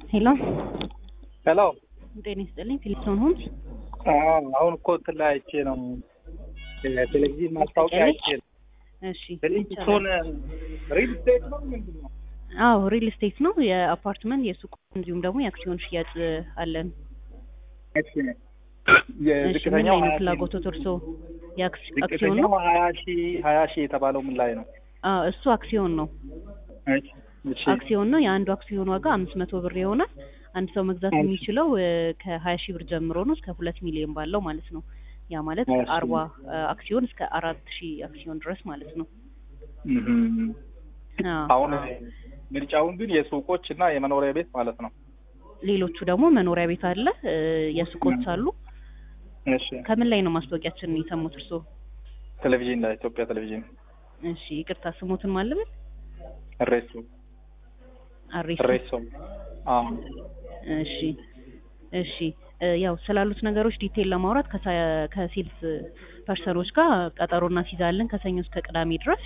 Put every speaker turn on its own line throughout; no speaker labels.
ሄሎ
ሄሎ
ጤና ይስጥልኝ። ፊሊፕሶን ሆምስ።
አሁን እኮ አይቼ ነው ቴሌቪዥን ማስታወቂያ አይቼ ነው።
እሺ
ፊሊፕሶን ሪል ስቴት ነው ምንድን ነው?
አዎ ሪል ስቴት ነው። የአፓርትመንት የሱቅ እንዲሁም ደግሞ የአክሲዮን ሽያጭ አለን።
እሺ የዝቅተኛው
ምን ፍላጎት ተርሶ የአክሲዮን ነው
20 ሺህ የተባለው ምን ላይ ነው?
እሱ አክሲዮን ነው።
እሺ
አክሲዮን ነው። የአንዱ አክሲዮን ዋጋ 500 ብር ይሆናል። አንድ ሰው መግዛት የሚችለው ከ20 ሺህ ብር ጀምሮ ነው እስከ 2 ሚሊዮን ባለው ማለት ነው። ያ ማለት 40 አክሲዮን እስከ 4000 አክሲዮን ድረስ ማለት ነው።
አሁን ምርጫውን ግን የሱቆች እና የመኖሪያ ቤት ማለት ነው።
ሌሎቹ ደግሞ መኖሪያ ቤት አለ፣ የሱቆች አሉ።
እሺ
ከምን ላይ ነው ማስታወቂያችንን የሰሙት እርሶ?
ቴሌቪዥን ላይ፣ ኢትዮጵያ ቴሌቪዥን።
እሺ ይቅርታ ስሞትን ማለት
ሬሶ።
እሺ ያው ስላሉት ነገሮች ዲቴል ለማውራት ከሴልስ ፐርሰኖች ጋር ቀጠሮ እናስይዛለን ከሰኞ እስከ ቅዳሜ ድረስ።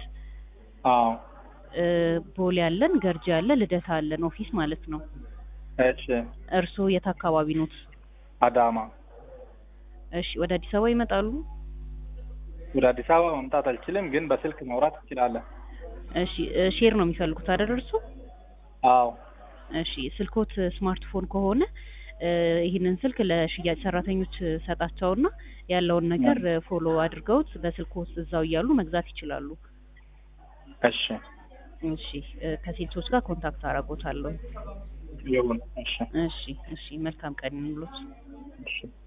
ቦሌ አለን፣ ገርጂ አለ፣ ልደታ አለን ኦፊስ ማለት ነው።
እሺ
እርስዎ የት አካባቢ ኖት?
አዳማ።
እሺ ወደ አዲስ አበባ ይመጣሉ?
ወደ አዲስ አበባ መምጣት አልችልም፣ ግን በስልክ ማውራት እንችላለን።
እሺ ሼር ነው የሚፈልጉት አይደል እርስዎ?
አዎ።
እሺ ስልኮት ስማርትፎን ከሆነ ይህንን ስልክ ለሽያጭ ሰራተኞች ሰጣቸውና ያለውን ነገር ፎሎ አድርገውት በስልኮት እዛው እያሉ መግዛት ይችላሉ።
እሺ
እሺ ከሴልሶች ጋር ኮንታክት አደርጎታለሁ።
ይሁን። እሺ
መልካም ቀን ይሁንልዎት።
እሺ